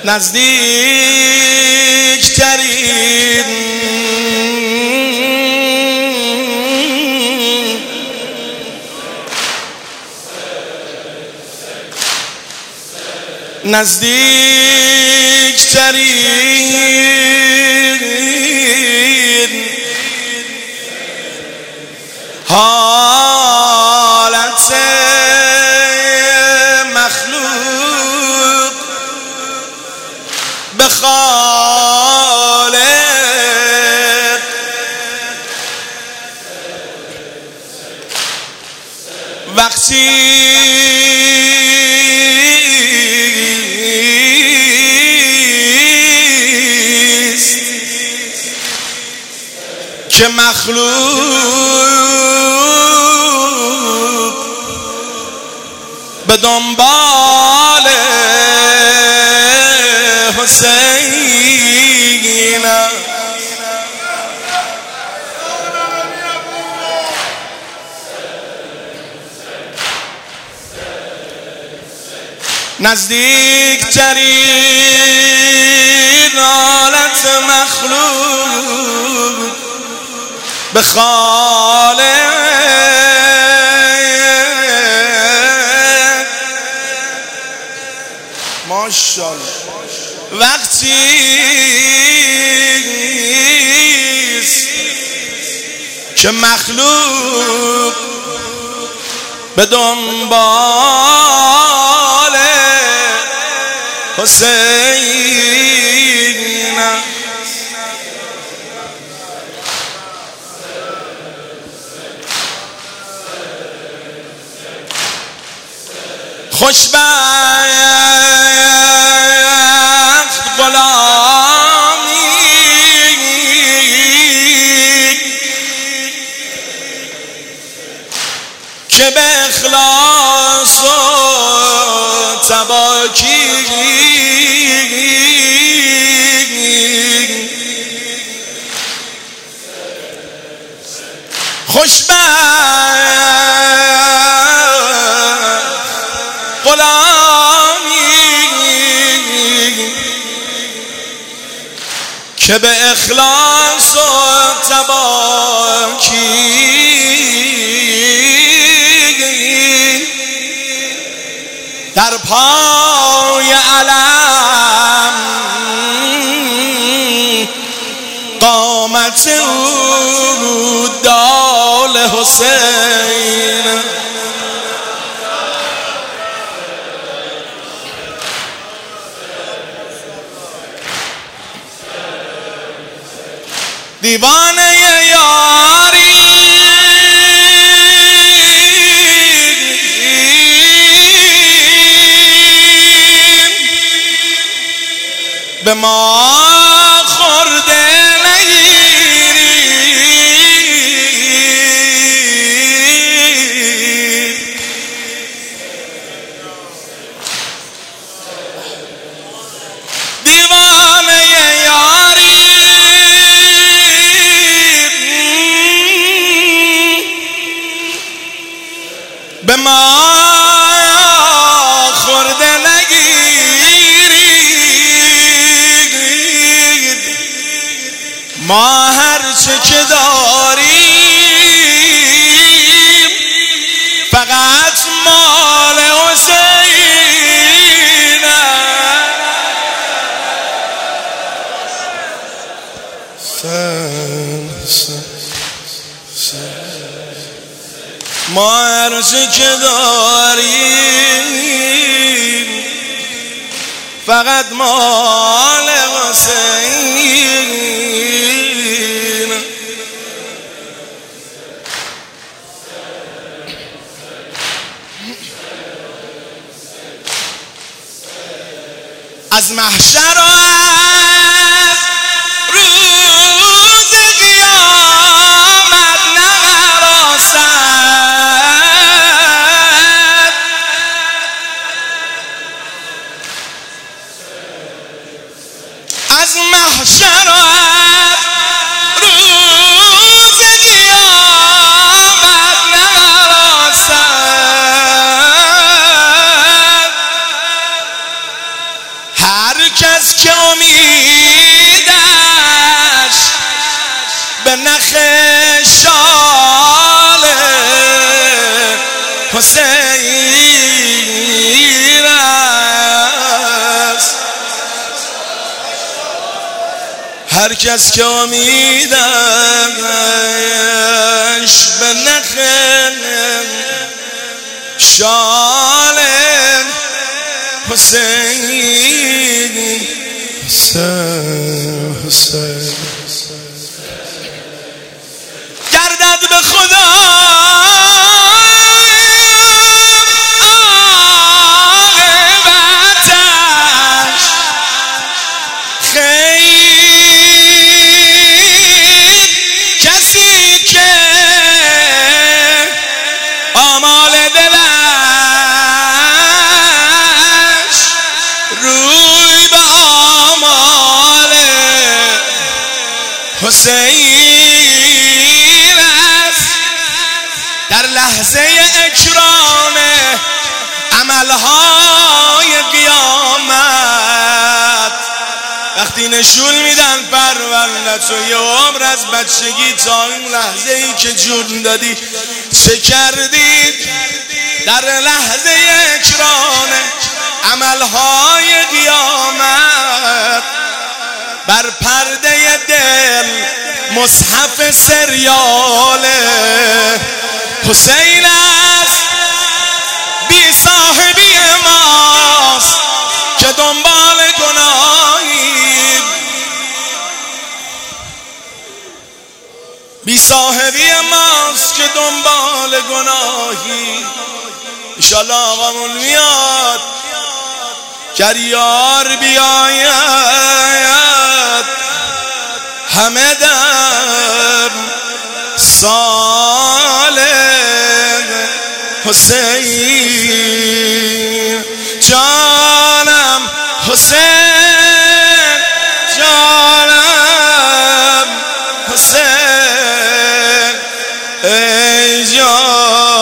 نزدیکترین حالت مخلوق به خالق وقتی که مخلوق به دنبال حسین نزدیکترین حالت مخلوق به خالق ماشاءالله وقتی که مخلوق به دنبال حسین خوشبخت غلامی که به اخلاص و تباکی که به اخلاص و تباکی در پای علم قامت او دال حسین دیوانه یاری به ما خورده نگیری دیوانه یاری به ما خورده نگیرید ما هرچه که داریم فقط مال حسین ما هرچه که داریم فقط مال حسین از محشر و از روز قیامت نهراسد از محشر و از روز قیامت نهراسد هر کس که امیدش به نخ شال حسین است، هر کس که امیدش به نخ شال حسین حسین گردد به خدا عاقبتش خیر، کسی که آمال دلش روی به آمال حسین است، در لحظه اکرام عملهای قیامت وقتی نشون میدن پروندت و یه عمر از بچگی تا این لحظه ای که جون دادی چه کردی، در لحظه اکرام عملهای قیامت بر پرده دل مصحف سریال حسین است، بی صاحبی ماست که دنبال گناهی، بی صاحبی ماست که دنبال گناهی. انشالله آقامون میاد کریار بیاید همه در سال حسین، جانم حسین، جانم حسین، ای جان